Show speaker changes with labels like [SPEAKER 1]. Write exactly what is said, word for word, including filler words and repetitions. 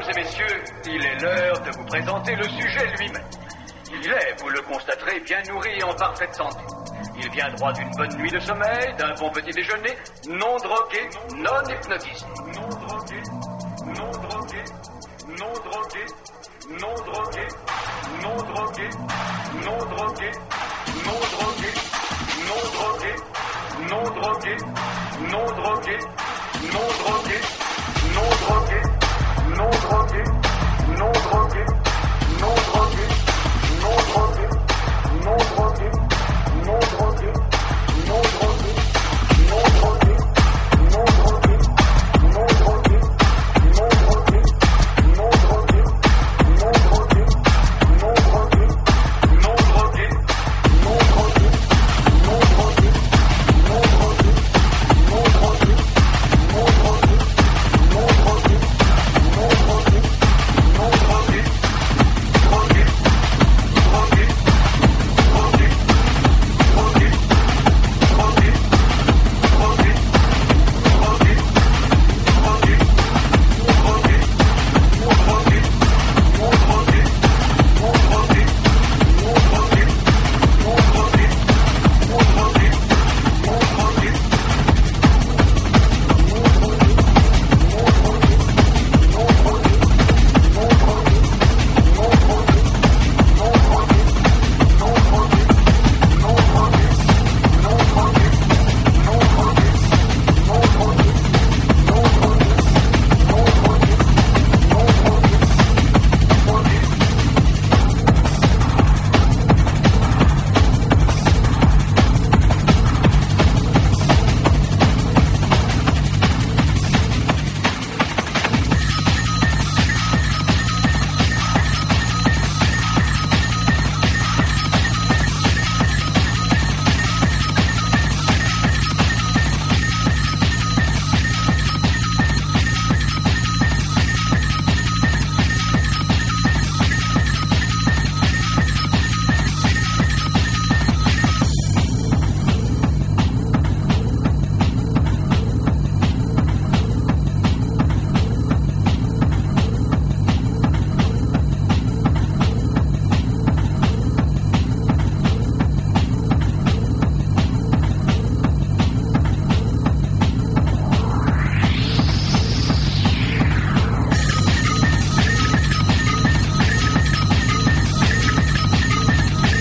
[SPEAKER 1] Mesdames et messieurs, il est l'heure de vous présenter le sujet lui-même. Il est, vous le constaterez, bien nourri et en parfaite santé. Il vient droit d'une bonne nuit de sommeil, d'un bon petit déjeuner, non drogué, non hypnotisé. Non drogué, non drogué, non drogué, non drogué, non drogué, non drogué, non drogué, non drogué, non drogué, non drogué, non drogué, non drogué, non drogué, non drogué, non drogué, non drogué, non drogué, non drogué, non drogué.